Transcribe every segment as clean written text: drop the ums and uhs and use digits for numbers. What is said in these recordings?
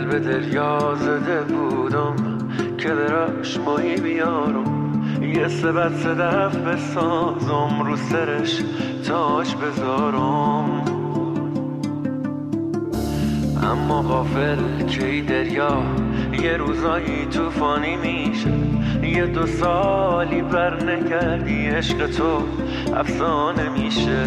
به دریا زده بودم که دراش ماهی بیارم، یه سبت صدف بسازم رو سرش تاج بذارم. اما غافل که ای دریا یه روزایی توفانی میشه، یه 2 سالی بر نکردی عشق تو افسانه میشه.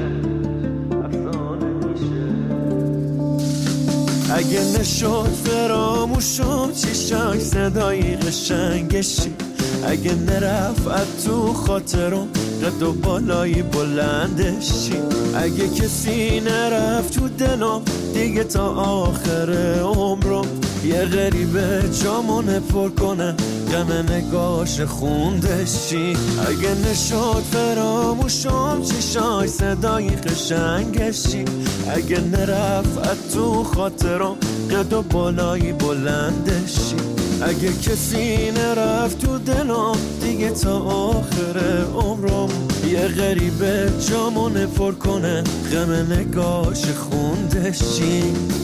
اگه نشد فراموشم چیشاش صدای قشنگشی، اگه نرفت تو خاطرم قد و بالای بلندشی، اگه کسی نرفت تو دلم دیگه تا آخر عمرم، یه غریبه جامونه پر کنه غم نگاش خوندشی. اگه نشد فراموشم چیشای صدای قشنگشی، اگه نرفت تو خاطرم قد و بالای بلندشی، اگه کسی نرفت تو دلم دیگه تا آخر عمرم، یه غریبه جامونه پر کنه غم نگاش خوندشی.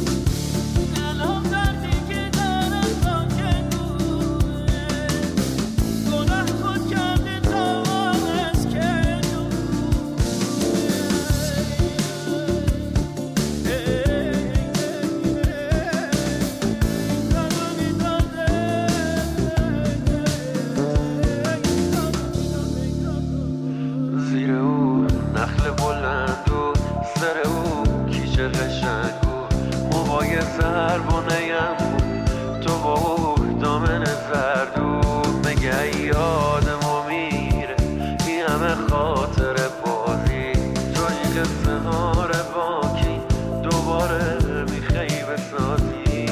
نخل بلند و سر او کیچه قشنگ و موهای زربانه‌ام تو با او دامن زرد و مگه یادمو میره این همه خاطر بازی تو این قصه ها باکی دوباره میخوای بسازی.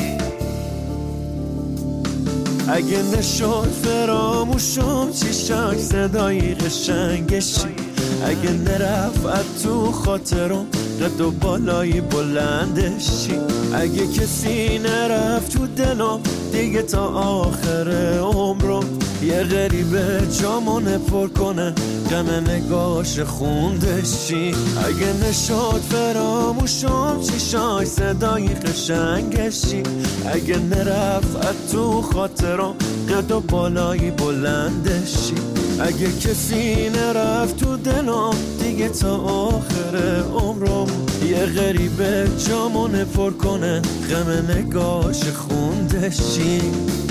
اگه نشد فراموشم چیشاش صدای قشنگشی، اگه نرفت تو خاطرم قد و بالای بلندشی، اگه کسی نرفت تو دلم دیگه تا آخر عمرم، یه غریبه جامونه پر کنه غم نگاش خوندشی. اگه نشد فراموشم چیشای صدای قشنگشی، اگه نرفت تو خاطرم قد و بالای بلندشی، اگه کسی نرفت تو دلم دیگه تا آخر عمرم، یه غریبه جامونه پر کنه غم نگاش خوندشی.